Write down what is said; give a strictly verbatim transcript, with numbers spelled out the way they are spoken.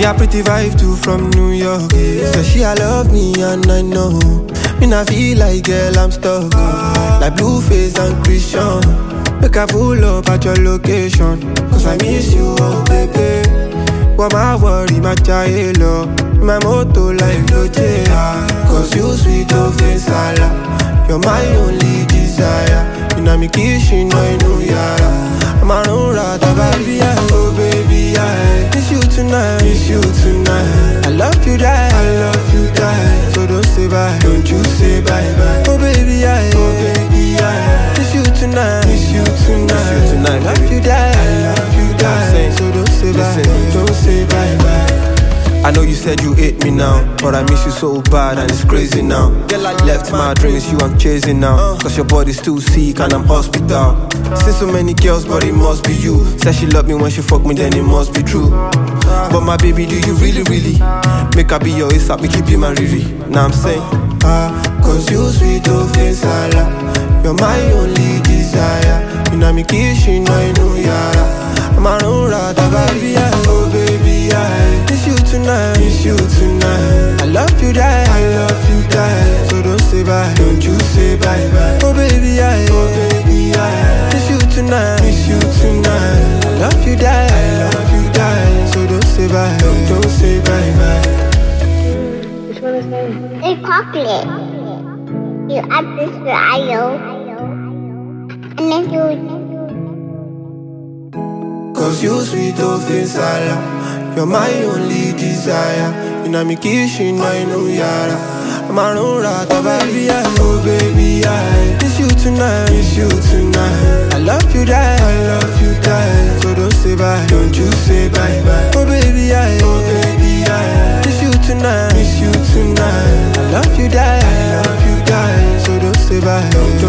a pretty vibe too from New York. So she I love me and I know. Me not feel like girl I'm stuck. Like Blueface and Christian. Make I pull up at your location. Cause I miss you, oh baby. What my worry, my child, my motto like Loche. Cause you sweet of Sala. You're my only desire. You know me kissing, I know yara. I'm a run rata, baby, oh baby, I miss you tonight, miss you tonight. I love you, die, I love you, die. So don't say bye, don't you say bye, bye. Oh baby, I, oh baby, I miss you tonight, miss you tonight, miss you tonight. I love you, die, I love you, die. So don't say bye, don't say bye, bye. I know you said you hate me now, but I miss you so bad and it's crazy now. Left my dreams, you I'm chasing now. Cause your body's too sick and I'm hospital. Seen so many girls, but it must be you. Said she loved me when she fucked me, then it must be true. But my baby, do you really, really make her be your ASAP, me keep you my Riri? Now I'm saying, ah, cause you sweet of Sala. You're my only desire. You know me kissing, I know yara. I'm a run rata, baby, oh baby, I miss you tonight, miss you tonight. I love you, die, I love you, die. So don't say bye, don't you say bye, bye. Oh baby, I, oh baby, I miss you tonight, miss you tonight. I love you, die, I love you, die. So don't say bye, don't, don't say bye, bye. Which one is that? It's chocolate. You add this to Ayo. And then you... Cause you sweet of Sala. You're my only desire. You know me kissing, I know yara. I'm a run rata, baby, oh baby, I miss you tonight, miss you tonight. I love you, die, I love you, die. So don't say bye, don't you say bye, bye. Oh baby, I, oh baby, I miss you tonight, miss you tonight. I love you, die, I love you, die. So don't say bye, don't